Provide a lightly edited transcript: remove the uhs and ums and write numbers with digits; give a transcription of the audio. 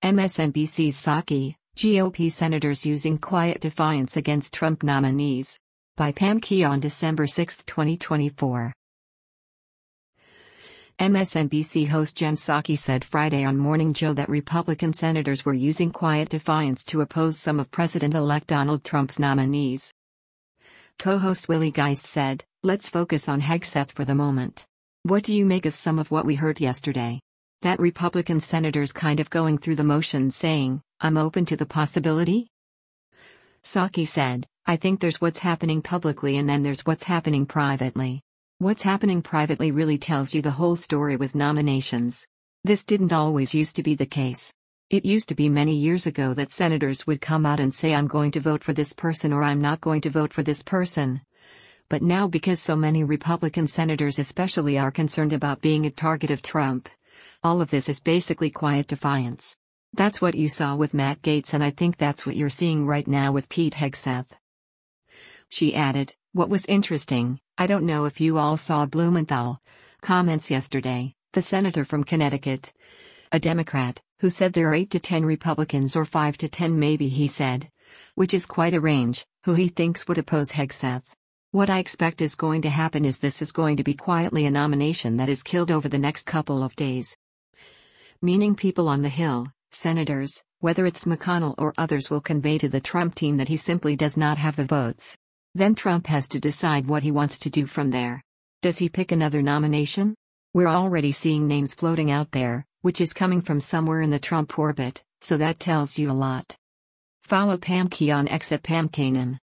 MSNBC's Psaki, GOP senators using quiet defiance against Trump nominees. By Pam Key on December 6, 2024. MSNBC host Jen Psaki said Friday on Morning Joe that Republican senators were using quiet defiance to oppose some of President-elect Donald Trump's nominees. Co-host Willie Geist said, "Let's focus on Hegseth for the moment. What do you make of some of what we heard yesterday? That Republican senators kind of going through the motions saying, 'I'm open to the possibility'?" Psaki said, "I think there's what's happening publicly and then there's what's happening privately. What's happening privately really tells you the whole story with nominations. This didn't always used to be the case. It used to be many years ago that senators would come out and say I'm going to vote for this person or I'm not going to vote for this person. But now because so many Republican senators especially are concerned about being a target of Trump, all of this is basically quiet defiance. That's what you saw with Matt Gaetz and I think that's what you're seeing right now with Pete Hegseth." She added, "What was interesting, I don't know if you all saw Blumenthal comments yesterday, the senator from Connecticut, a Democrat, who said there are 8 to 10 Republicans or 5 to 10 maybe he said, which is quite a range, who he thinks would oppose Hegseth. What I expect is going to happen is this is going to be quietly a nomination that is killed over the next couple of days. Meaning people on the Hill, senators, whether it's McConnell or others will convey to the Trump team that he simply does not have the votes. Then Trump has to decide what he wants to do from there. Does he pick another nomination? We're already seeing names floating out there, which is coming from somewhere in the Trump orbit, so that tells you a lot." Follow Pam Key on X at Pam Kanan.